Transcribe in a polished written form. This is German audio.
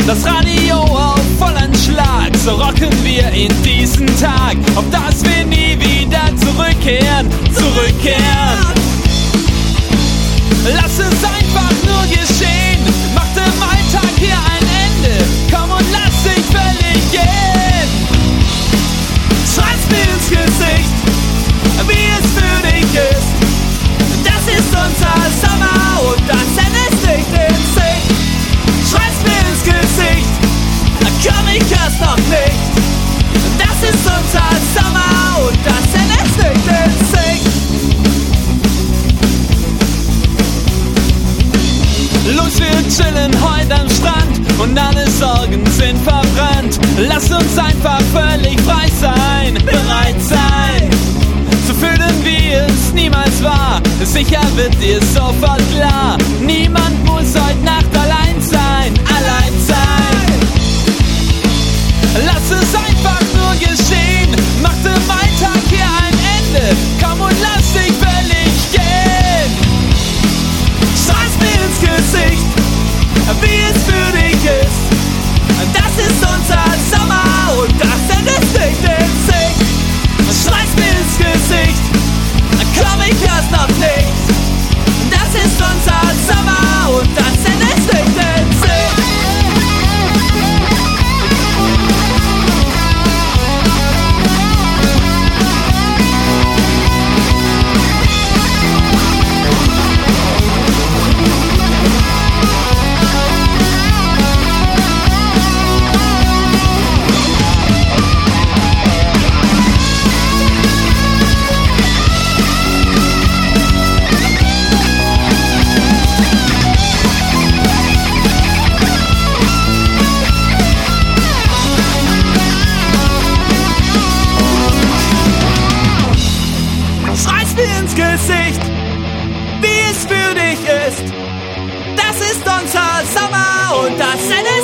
Das Radio auf vollen Schlag, so rocken wir in diesen Tag, auf dass wir nie wieder zurückkehren. Lass es einfach nur geschehen, mach dem Alltag hier ein Ende, komm und lass dich völlig gehen. Schreib's mir ins Gesicht, wie es für dich ist. Das ist unser Sommer und das endet nicht in Sicht. Schreib's mir ins Gesicht, komm, ich hör's noch nicht. Das ist unser Sommer und das endet nicht in Sicht. Los, wir chillen heute am Strand und alle Sorgen sind verbrannt. Lass uns einfach völlig frei sein, bereit sein. So fühlen wie es niemals war. Sicher wird dir sofort klar. Niemand muss heute Nacht allein sein, allein sein. Lass es einfach nur geschehen. Mach dem Alltag hier ein Ende. Komm und lass dich völlig gehen. Schreib's mir ins Gesicht, wie es für dich ist. Das ist unser Sommer und das endet nicht in Sicht. Schreib's mir ins Gesicht, komm, ich hör's noch nicht. Das ist unser Sommer und das endet nicht in Sicht. Gesicht, wie es für dich ist. Das ist unser Sommer und das endet